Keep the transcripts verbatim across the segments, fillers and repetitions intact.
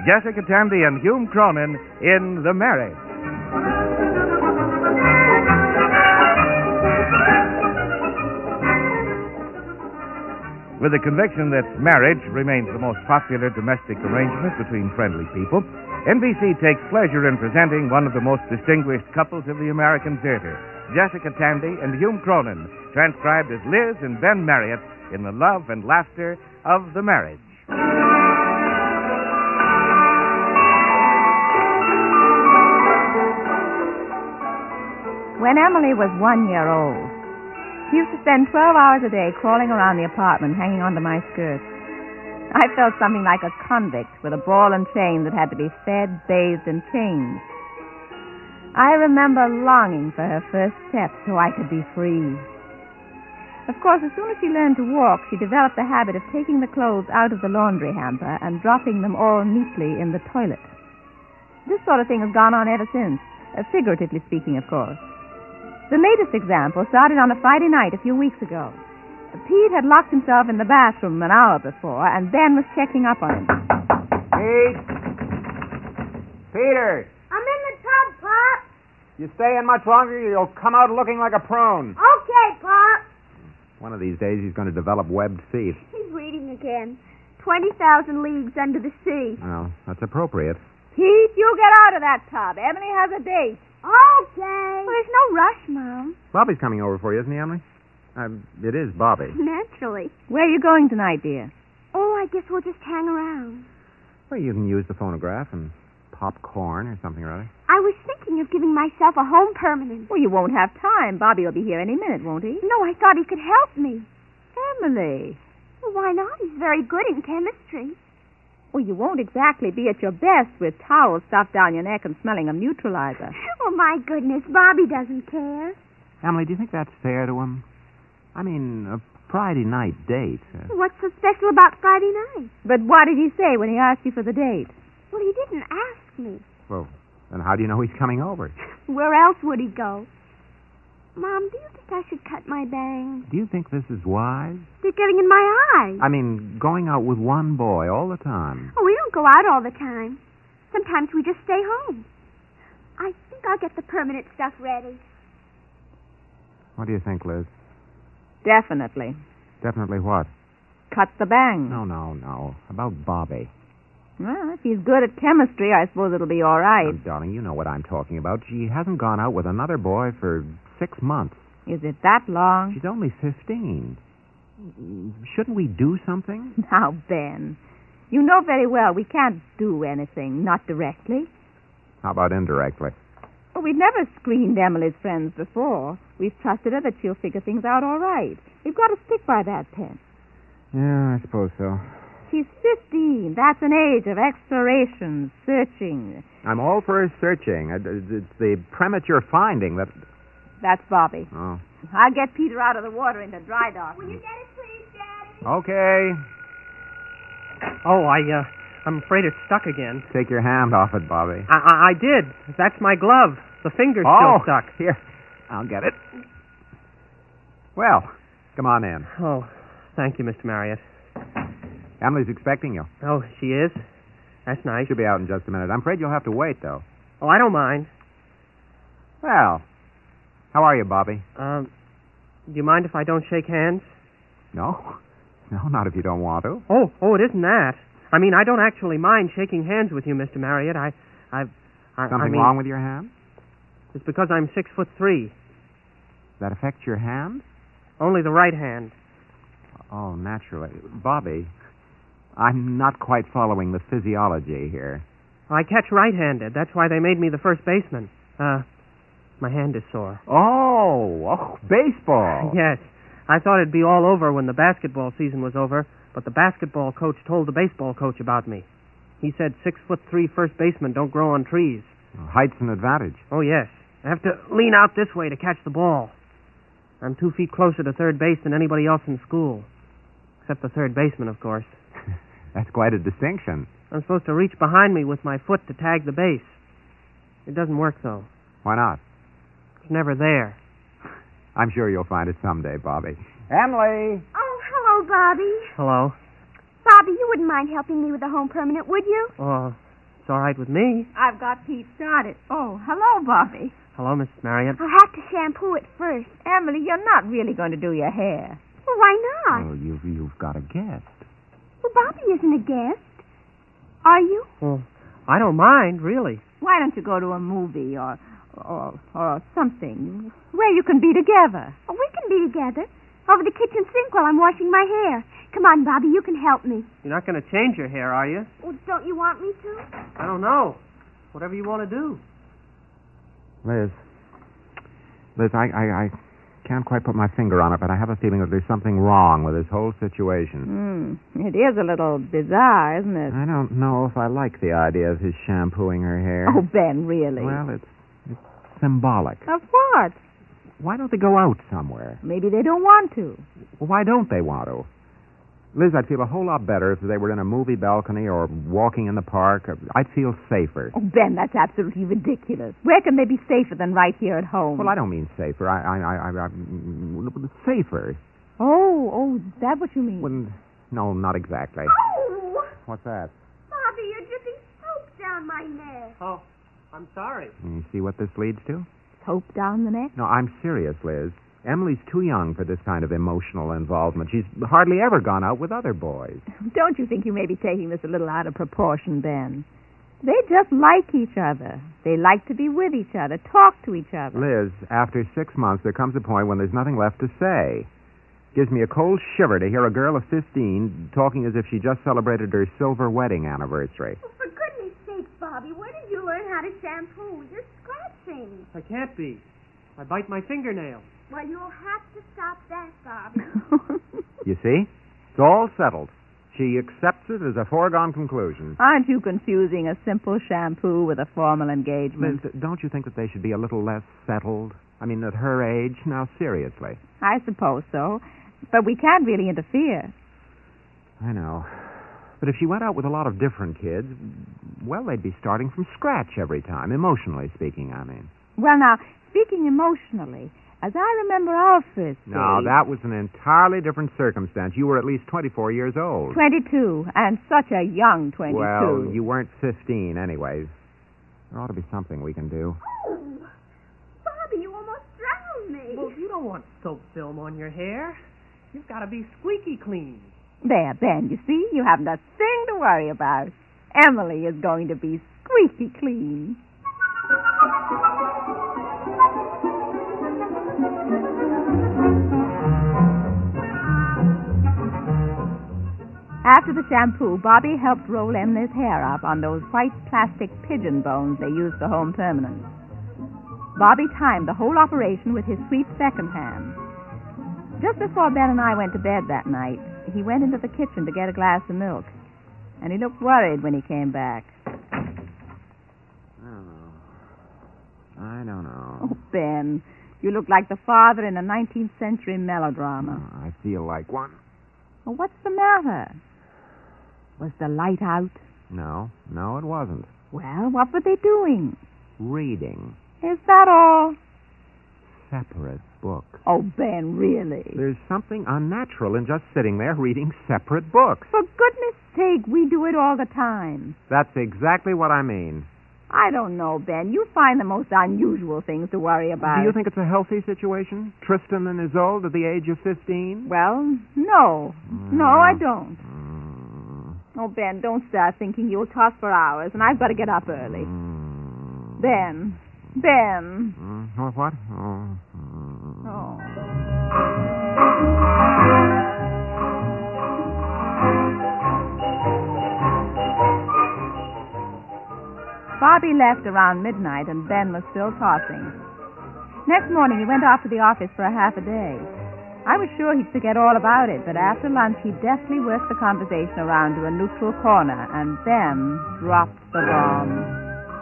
Jessica Tandy and Hume Cronyn in The Marriage. With the conviction that marriage remains the most popular domestic arrangement between friendly people, N B C takes pleasure in presenting one of the most distinguished couples of the American theater, Jessica Tandy and Hume Cronyn, transcribed as Liz and Ben Marriott in the love and laughter of The Marriage. When Emily was one year old, she used to spend twelve hours a day crawling around the apartment, hanging onto my skirt. I felt something like a convict with a ball and chain that had to be fed, bathed, and changed. I remember longing for her first step so I could be free. Of course, as soon as she learned to walk, she developed the habit of taking the clothes out of the laundry hamper and dropping them all neatly in the toilet. This sort of thing has gone on ever since, uh, figuratively speaking, of course. The latest example started on a Friday night a few weeks ago. Pete had locked himself in the bathroom an hour before, and Ben was checking up on him. Pete! Peter! I'm in the tub, Pop. You stay in much longer, you'll come out looking like a prune. Okay, Pop. One of these days he's going to develop webbed feet. He's reading again. twenty thousand Leagues Under the Sea. Well, that's appropriate. Pete, you get out of that tub. Emily has a date. Okay. Well, there's no rush, Mom. Bobby's coming over for you, isn't he, Emily? Uh, it is Bobby. Naturally. Where are you going tonight, dear? Oh, I guess we'll just hang around. Well, you can use the phonograph and popcorn or something or other. I was thinking of giving myself a home permanent. Well, you won't have time. Bobby will be here any minute, won't he? No, I thought he could help me. Emily. Well, why not? He's very good in chemistry. Well, you won't exactly be at your best with towels stuffed down your neck and smelling of neutralizer. Oh, my goodness, Bobby doesn't care. Emily, do you think that's fair to him? I mean, a Friday night date. Uh... What's so special about Friday night? But what did he say when he asked you for the date? Well, he didn't ask me. Well, then how do you know he's coming over? Where else would he go? Mom, do you think I should cut my bangs? Do you think this is wise? They're getting in my eyes. I mean, going out with one boy all the time. Oh, we don't go out all the time. Sometimes we just stay home. I think I'll get the permanent stuff ready. What do you think, Liz? Definitely. Definitely what? Cut the bangs. No, no, no. About Bobby. Well, if he's good at chemistry, I suppose it'll be all right. Oh, darling, you know what I'm talking about. She hasn't gone out with another boy for six months. Is it that long? She's only fifteen. Shouldn't we do something? Now, Ben, you know very well we can't do anything, not directly. How about indirectly? Well, we've never screened Emily's friends before. We've trusted her that she'll figure things out all right. We've got to stick by that, Pen. Yeah, I suppose so. She's fifteen. That's an age of exploration, searching. I'm all for searching. It's the premature finding that... That's Bobby. Oh. I'll get Peter out of the water into dry dock. Will you get it, please, Daddy? Okay. Oh, I, uh, I'm afraid it's stuck again. Take your hand off it, Bobby. I, I, I did. That's my glove. The finger's oh, still stuck. Here, I'll get it. Well, come on in. Oh, thank you, Mister Marriott. Emily's expecting you. Oh, she is? That's nice. She'll be out in just a minute. I'm afraid you'll have to wait, though. Oh, I don't mind. Well, how are you, Bobby? Um, do you mind if I don't shake hands? No. No, not if you don't want to. Oh, oh, it isn't that. I mean, I don't actually mind shaking hands with you, Mister Marriott. I, I, I Something I mean, wrong with your hand? It's because I'm six foot three. That affects your hand? Only the right hand. Oh, naturally. Bobby, I'm not quite following the physiology here. I catch right-handed. That's why they made me the first baseman. Uh, my hand is sore. Oh, oh, baseball. Yes. I thought it'd be all over when the basketball season was over, but the basketball coach told the baseball coach about me. He said six foot three first basemen don't grow on trees. Well, height's an advantage. Oh, yes. I have to lean out this way to catch the ball. I'm two feet closer to third base than anybody else in school. Except the third baseman, of course. That's quite a distinction. I'm supposed to reach behind me with my foot to tag the base. It doesn't work, though. Why not? It's never there. I'm sure you'll find it someday, Bobby. Emily! Oh, hello, Bobby. Hello. Bobby, you wouldn't mind helping me with the home permanent, would you? Oh, It's all right with me. I've got Pete started. Oh, hello, Bobby. Hello, Missus Marriott. I'll have to shampoo it first. Emily, you're not really going to do your hair. Well, why not? Oh, you've, you've got a guest. Well, Bobby isn't a guest. Are you? Well, I don't mind, really. Why don't you go to a movie or or, or something where you can be together? Oh, we can be together over the kitchen sink while I'm washing my hair. Come on, Bobby, you can help me. You're not going to change your hair, are you? Well, don't you want me to? I don't know. Whatever you want to do. Liz. Liz, I, I, I can't quite put my finger on it, but I have a feeling that there's something wrong with this whole situation. Mm, it is a little bizarre, isn't it? I don't know if I like the idea of his shampooing her hair. Oh, Ben, really? Well, it's, it's symbolic. Of what? Why don't they go out somewhere? Maybe they don't want to. Well, why don't they want to? Liz, I'd feel a whole lot better if they were in a movie balcony or walking in the park. I'd feel safer. Oh, Ben, that's absolutely ridiculous. Where can they be safer than right here at home? Well, I don't mean safer. I, I, I, I, I safer. Oh, oh, is that what you mean? Well, no, not exactly. Oh! What's that? Bobby, you're dripping soap down my neck. Oh, I'm sorry. You see what this leads to? Soap down the neck? No, I'm serious, Liz. Emily's too young for this kind of emotional involvement. She's hardly ever gone out with other boys. Don't you think you may be taking this a little out of proportion, Ben? They just like each other. They like to be with each other, talk to each other. Liz, after six months, there comes a point when there's nothing left to say. Gives me a cold shiver to hear a girl of fifteen talking as if she just celebrated her silver wedding anniversary. Oh, for goodness sake, Bobby, where did you learn how to shampoo? You're scratching. I can't be. I bite my fingernail. Well, you'll have to stop that, Bobby. You see? It's all settled. She accepts it as a foregone conclusion. Aren't you confusing a simple shampoo with a formal engagement? Liz, don't you think that they should be a little less settled? I mean, at her age? Now, seriously. I suppose so. But we can't really interfere. I know. But if she went out with a lot of different kids, well, they'd be starting from scratch every time, emotionally speaking, I mean. Well, now, speaking emotionally, as I remember our first No, date, that was an entirely different circumstance. You were at least twenty-four years old. twenty-two, and such a young twenty-two. Well, you weren't fifteen, anyways. There ought to be something we can do. Oh, Bobby, you almost drowned me. Well, you don't want soap film on your hair. You've got to be squeaky clean. There, Ben, you see, you haven't a thing to worry about. Emily is going to be squeaky clean. After the shampoo, Bobby helped roll Emily's hair up on those white plastic pigeon bones they use for home permanents. Bobby timed the whole operation with his sweet second hand. Just before Ben and I went to bed that night, he went into the kitchen to get a glass of milk, and he looked worried when he came back. I don't know. I don't know. Oh, Ben, you look like the father in a nineteenth century melodrama. I feel like one. Well, what's the matter? Was the light out? No, no, it wasn't. Well, what were they doing? Reading. Is that all? Separate books. Oh, Ben, really? There's something unnatural in just sitting there reading separate books. For goodness sake, we do it all the time. That's exactly what I mean. I don't know, Ben. You find the most unusual things to worry about. Do you think it's a healthy situation? Tristan and Isolde at the age of fifteen? Well, no. Mm. No, I don't. Mm. Oh, Ben, don't start thinking. You'll talk for hours, and I've got to get up early. Mm. Ben. Ben. Mm. What? What? Oh. Mm. Oh. Bobby left around midnight, and Ben was still tossing. Next morning, he went off to the office for a half a day. I was sure he'd forget all about it, but after lunch, he deftly worked the conversation around to a neutral corner, and then dropped the bomb.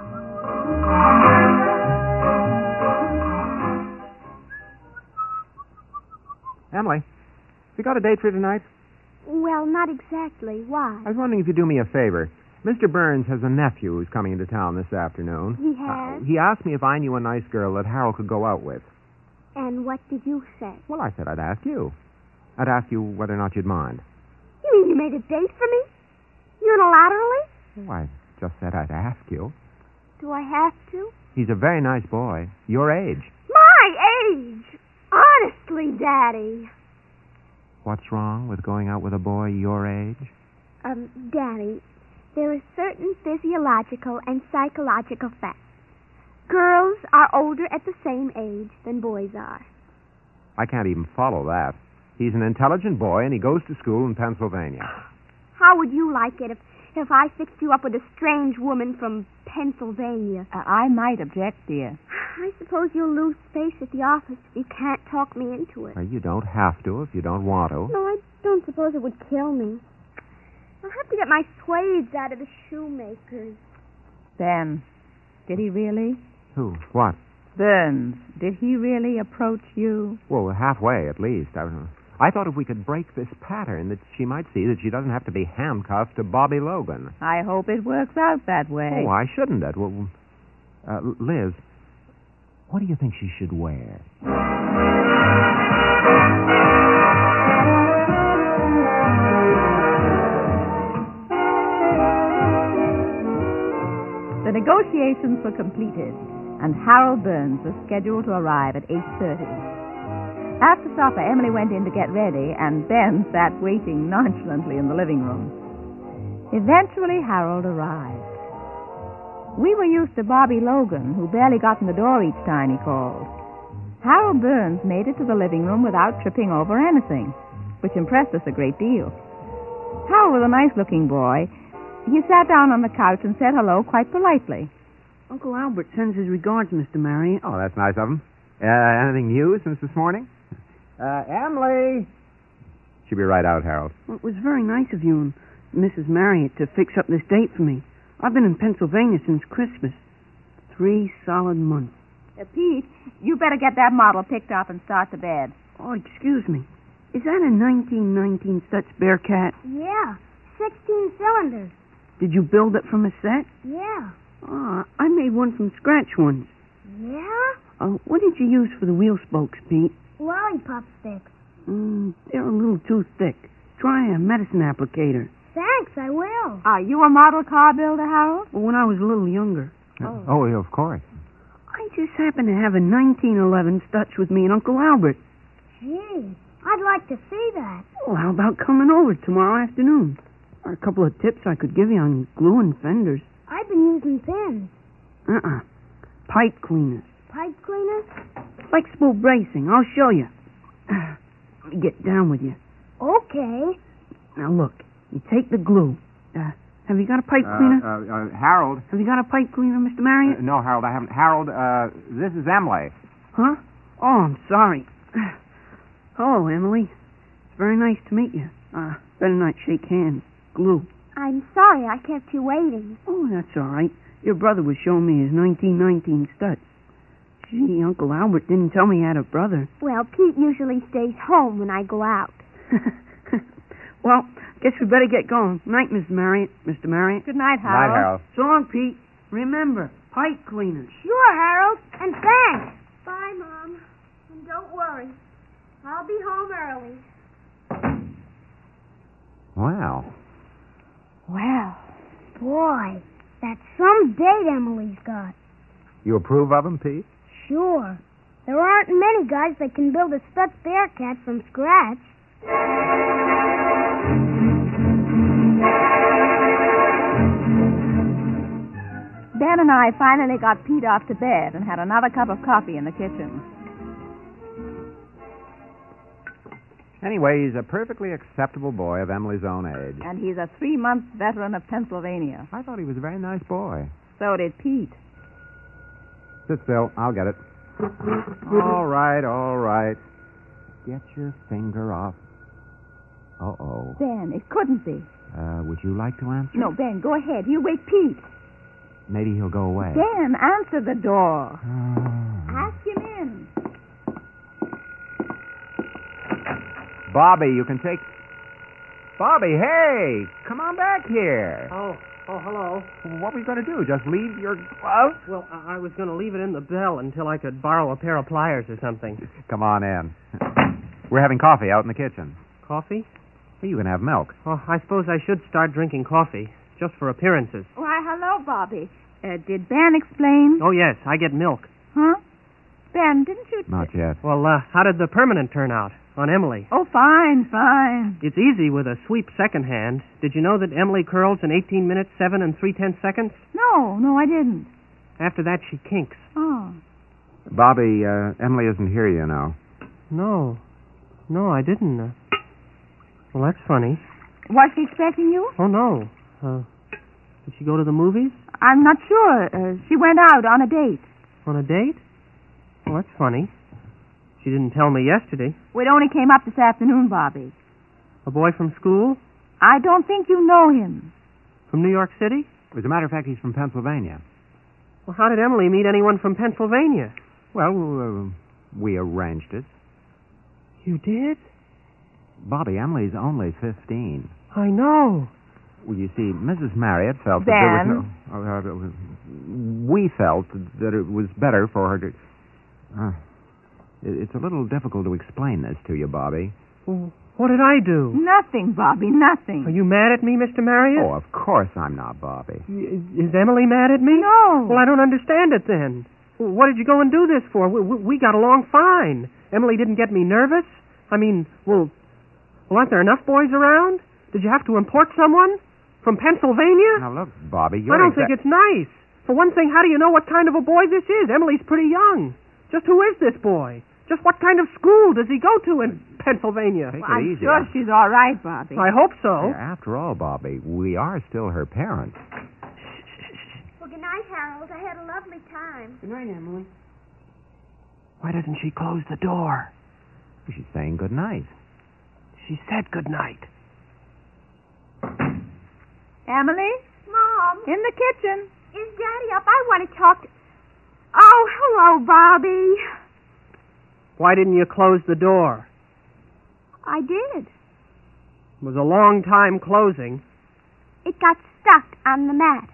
Emily, have you got a date for tonight? Well, not exactly. Why? I was wondering if you'd do me a favor. Mister Burns has a nephew who's coming into town this afternoon. He has? Uh, he asked me if I knew a nice girl that Harold could go out with. And what did you say? Well, I said I'd ask you. I'd ask you whether or not you'd mind. You mean you made a date for me? Unilaterally? Oh, I Just said I'd ask you. Do I have to? He's a very nice boy. Your age. My age! Honestly, Daddy. What's wrong with going out with a boy your age? Um, Daddy, there are certain physiological and psychological facts. Girls are older at the same age than boys are. I can't even follow that. He's an intelligent boy, and he goes to school in Pennsylvania. How would you like it if, if I fixed you up with a strange woman from Pennsylvania? Uh, I might object, dear. I suppose you'll lose space at the office if you can't talk me into it. Well, you don't have to if you don't want to. No, I don't suppose it would kill me. I'll have to get my suedes out of the shoemakers. Ben, did he really? Who? What? Burns, did he really approach you? Well, halfway at least. I, I thought if we could break this pattern that she might see that she doesn't have to be handcuffed to Bobby Logan. I hope it works out that way. Oh, why shouldn't it? Well, uh, Liz, what do you think she should wear? The negotiations were completed, and Harold Burns was scheduled to arrive at eight thirty. After supper, Emily went in to get ready, and Ben sat waiting nonchalantly in the living room. Eventually, Harold arrived. We were used to Bobby Logan, who barely got in the door each time he called. Harold Burns made it to the living room without tripping over anything, which impressed us a great deal. Harold was a nice-looking boy. He sat down on the couch and said hello quite politely. Uncle Albert sends his regards, Mister Marriott. Oh, that's nice of him. Uh, anything new since this morning? Uh, Emily! She'll be right out, Harold. Well, it was very nice of you and Missus Marriott to fix up this date for me. I've been in Pennsylvania since Christmas. Three solid months. Uh, Pete, you better get that model picked up and start to bed. Oh, excuse me. Is that a nineteen nineteen Stutz Bearcat? Yeah, sixteen cylinders. Did you build it from a set? Yeah. Oh, I made one from scratch once. Yeah? Uh, what did you use for the wheel spokes, Pete? Lollipop sticks. Mm, they're a little too thick. Try a medicine applicator. Thanks, I will. Are you a model car builder, Harold? Well, when I was a little younger. Oh, oh yeah, of course. I just happened to have a nineteen eleven Stutz with me and Uncle Albert. Gee, I'd like to see that. Well, how about coming over tomorrow afternoon? There are a couple of tips I could give you on gluing fenders. I've been using pins. Uh-uh. Pipe cleaners. Pipe cleaners? Flexible bracing. I'll show you. Let me get down with you. Okay. Now, look. You take the glue. Uh, have you got a pipe Uh, cleaner? uh, uh, Harold. Have you got a pipe cleaner, Mister Marriott? Uh, no, Harold, I haven't. Harold, uh, this is Emily. Huh? Oh, I'm sorry. Hello, Emily. It's very nice to meet you. Uh, better not shake hands. Glue. I'm sorry I kept you waiting. Oh, that's all right. Your brother was showing me his nineteen nineteen Stutz. Gee, Uncle Albert didn't tell me he had a brother. Well, Pete usually stays home when I go out. Well, guess we better get going. Night, Miss Marriott. Mister Marriott. Good night, Night, Harold. Harold. So long, Pete. Remember, pipe cleaners. Sure, Harold. And thanks. Bye, Mom. And don't worry. I'll be home early. Wow. Well, Boy, that's some date Emily's got. You approve of him, Pete? Sure. There aren't many guys that can build a Stutz Bearcat from scratch. Ben and I finally got Pete off to bed and had another cup of coffee in the kitchen. Anyway, he's a perfectly acceptable boy of Emily's own age. And he's a three-month veteran of Pennsylvania. I thought he was a very nice boy. So did Pete. Sit still. I'll get it. All right, all right. Get your finger off. Uh-oh. Ben, it couldn't be. Uh, would you like to answer? No, Ben, go ahead. You wait, Pete. Maybe he'll go away. Ben, answer the door. Oh. Ask him in. Bobby, you can take... Bobby, hey! Come on back here. Oh, oh, hello. What were you going to do? Just leave your glove? Well, I, I was going to leave it in the bell until I could borrow a pair of pliers or something. Come on in. We're having coffee out in the kitchen. Coffee? Hey, you can have milk. Oh, I suppose I should start drinking coffee. just for appearances. Why, hello, Bobby. Uh, did Ben explain? Oh, yes, I get milk. Huh? Ben, didn't you... Not yet. Well, uh, how did the permanent turn out on Emily? Oh, fine, fine. It's easy with a sweep second hand. Did you know that Emily curls in eighteen minutes, seven and three-tenths seconds? No, no, I didn't. After that, she kinks. Oh. Bobby, uh, Emily isn't here, you know. No. No, I didn't. Uh, well, that's funny. Was she expecting you? Oh, no. Uh, did she go to the movies? I'm not sure. Uh, she went out on a date. On a date? Well, that's funny. She didn't tell me yesterday. It only came up this afternoon, Bobby. A boy from school? I don't think you know him. From New York City? As a matter of fact, he's from Pennsylvania. Well, how did Emily meet anyone from Pennsylvania? Well, uh, we arranged it. You did? Bobby, Emily's only fifteen. I know. Well, you see, Missus Marriott felt that Ben? there was no... Uh, uh, we felt that it was better for her to... Uh, it, it's a little difficult to explain this to you, Bobby. Well, what did I do? Nothing, Bobby, nothing. Are you mad at me, Mister Marriott? Oh, of course I'm not, Bobby. Y- Is Emily mad at me? No. Well, I don't understand it then. Well, what did you go and do this for? We, we, we got along fine. Emily didn't get me nervous. I mean, well, well, aren't there enough boys around? Did you have to import someone? From Pennsylvania? Now, look, Bobby, you're... I don't exa- think it's nice. For one thing, how do you know what kind of a boy this is? Emily's pretty young. Just who is this boy? Just what kind of school does he go to in Pennsylvania? Take Well, it I'm easy. sure she's all right, Bobby. I hope so. Yeah, after all, Bobby, we are still her parents. Well, good night, Harold. I had a lovely time. Good night, Emily. Why doesn't she close the door? She's saying good night. She said good night. Emily? Mom, In the kitchen. is Daddy up? I want to talk to... Oh, hello, Bobby. Why didn't you close the door? I did. It was a long time closing. It got stuck on the mat.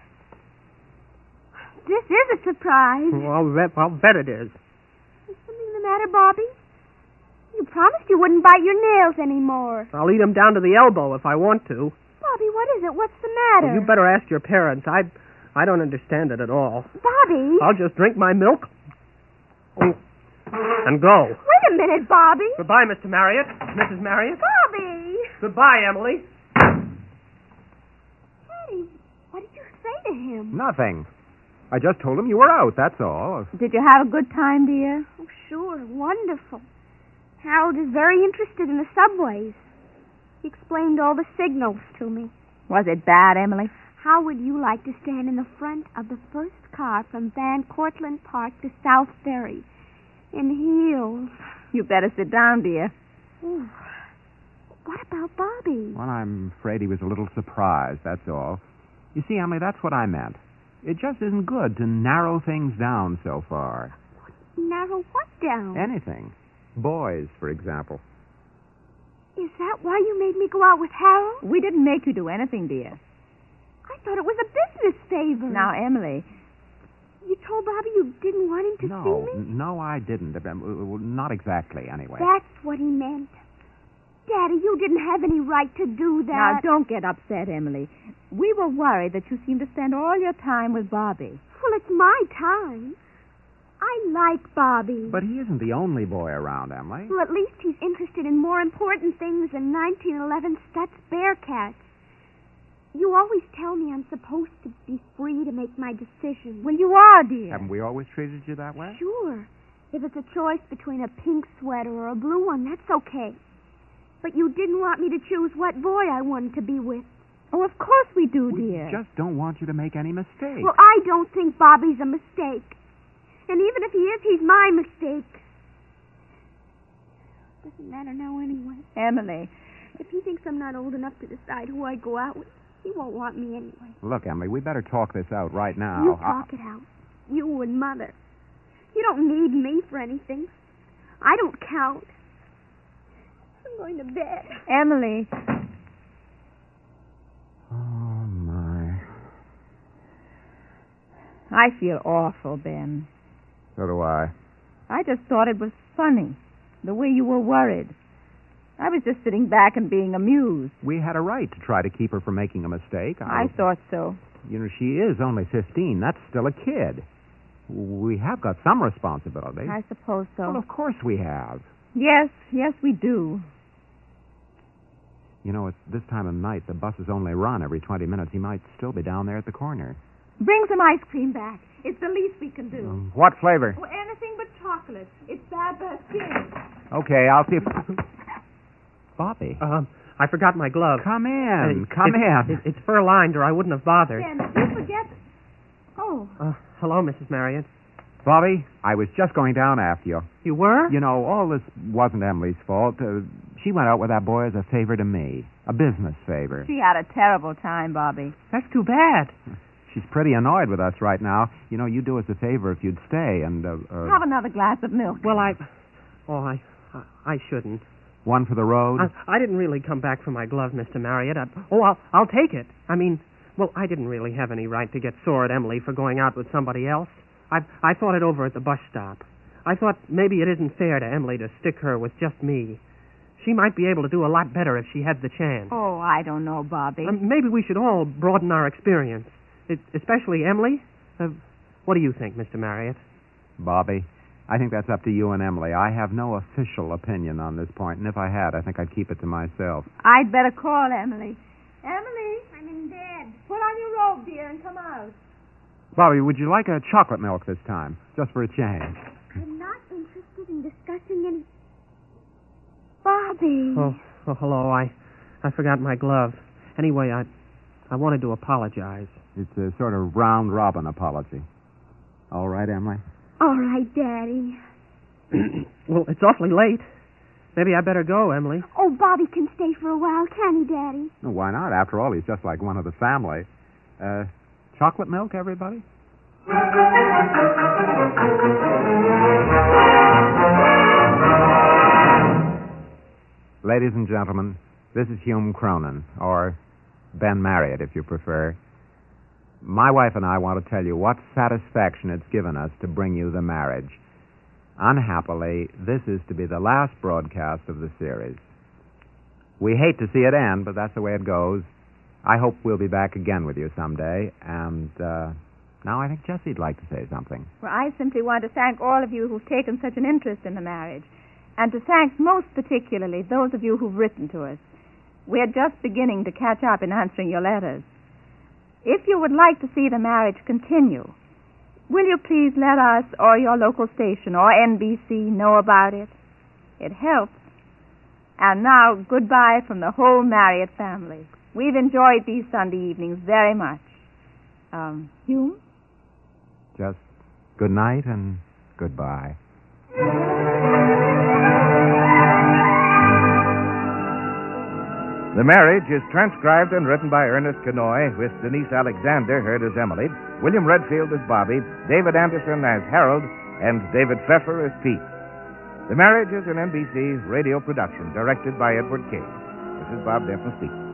This is a surprise. Well, I'll bet, I'll bet it is. Is something the matter, Bobby? You promised you wouldn't bite your nails anymore. I'll eat them down to the elbow if I want to. Bobby, what is it? What's the matter? Well, you better ask your parents. I, I don't understand it at all. Bobby! I'll just drink my milk and go. Wait a minute, Bobby. Goodbye, Mister Marriott. Missus Marriott. Bobby! Goodbye, Emily. Daddy, what did you say to him? Nothing. I just told him you were out, that's all. Did you have a good time, dear? Oh, sure. Wonderful. Harold is very interested in the subways. He explained all the signals to me. Was it bad, Emily? How would you like to stand in the front of the first car from Van Cortlandt Park to South Ferry in heels? You better sit down, dear. Ooh. What about Bobby? Well, I'm afraid he was a little surprised, that's all. You see, Emily, that's what I meant. It just isn't good to narrow things down so far. Narrow what down? Anything. Boys, for example. Is that why you made me go out with Harold? We didn't make you do anything, dear. I thought it was a business favor. Now, Emily, You told Bobby you didn't want him to no, see me? n- no, I didn't. Uh, well, Not exactly, anyway. That's what he meant. Daddy, you didn't have any right to do now that. don't get upset, Emily. We were worried that you seemed to spend all your time with Bobby. Well, it's my time. I like Bobby. But he isn't the only boy around, Emily. Well, at least he's interested in more important things than nineteen eleven Stutz Bearcats. You always tell me I'm supposed to be free to make my decision. Well, you are, dear. Haven't we always treated you that way? Sure. If it's a choice between a pink sweater or a blue one, that's okay. But you didn't want me to choose what boy I wanted to be with. Oh, of course we do, We dear. just don't want you to make any mistakes. Well, I don't think Bobby's a mistake. And even if he is, he's my mistake. Doesn't matter now anyway. Emily, If he thinks I'm not old enough to decide who I go out with, he won't want me anyway. Look, Emily, we better talk this out right now. You I- talk it out. You and Mother. You don't need me for anything. I don't count. I'm going to bed. Emily. Oh, my. I feel awful, Ben. So do I. I just thought it was funny, the way you were worried. I was just sitting back and being amused. We had a right to try to keep her from making a mistake. I, I thought so. You know, she is only fifteen. That's still a kid. We have got some responsibility. I suppose so. Well, of course we have. Yes, yes, we do. You know, at this time of night, the buses only run every twenty minutes. He might still be down there at the corner. Bring some ice cream back. It's the least we can do. Um, what flavor? Oh, anything but chocolate. It's bad for her skin. Okay, I'll see if... Bobby. Um, I forgot my glove. Come in. Uh, Come it's, in. It, it's fur-lined, or I wouldn't have bothered. Then, did you forget? Oh. Uh, hello, Missus Marriott. Bobby, I was just going down after you. You were? You know, all this wasn't Emily's fault. Uh, she went out with that boy as a favor to me. A business favor. She had a terrible time, Bobby. That's too bad. She's pretty annoyed with us right now. You know, you'd do us a favor if you'd stay and... Uh, uh, Have another glass of milk. Well, I... Oh, I... I, I shouldn't. One for the road? I, I didn't really come back for my glove, Mister Marriott. I, oh, I'll, I'll take it. I mean, well, I didn't really have any right to get sore at Emily for going out with somebody else. I I thought it over at the bus stop. I thought maybe it isn't fair to Emily to stick her with just me. She might be able to do a lot better if she had the chance. Oh, I don't know, Bobby. Um, maybe we should all broaden our experience, it, especially Emily. Uh, what do you think, Mister Marriott? Bobby, I think that's up to you and Emily. I have no official opinion on this point, and if I had, I think I'd keep it to myself. I'd better call Emily. Emily? I'm in bed. Put on your robe, dear, and come out. Bobby, would you like a chocolate milk this time, just for a change? I'm not interested in discussing any... Bobby. Oh, oh hello. I, I forgot my glove. Anyway, I, I wanted to apologize. It's a sort of round-robin apology. All right, Emily? All right, Daddy. Well, it's awfully late. Maybe I better go, Emily. Oh, Bobby can stay for a while, can he, Daddy? No, why not? After all, he's just like one of the family. Uh, chocolate milk, everybody? Ladies and gentlemen, this is Hume Cronin, or Ben Marriott, if you prefer. My wife and I want to tell you what satisfaction it's given us to bring you the marriage. Unhappily, this is to be the last broadcast of the series. We hate to see it end, but that's the way it goes. I hope we'll be back again with you someday, and uh, now I think Jessie'd like to say something. Well, I simply want to thank all of you who've taken such an interest in the marriage, and to thank most particularly those of you who've written to us. We're just beginning to catch up in answering your letters. If you would like to see the marriage continue, will you please let us or your local station or N B C know about it? It helps. And now, goodbye from the whole Marriott family. We've enjoyed these Sunday evenings very much. Um, Hume? Just good night and goodbye. The Marriage is transcribed and written by Ernest Kenoy, with Denise Alexander heard as Emily, William Redfield as Bobby, David Anderson as Harold, and David Pfeffer as Pete. The Marriage is an N B C radio production directed by Edward King. This is Bob Denton speaking.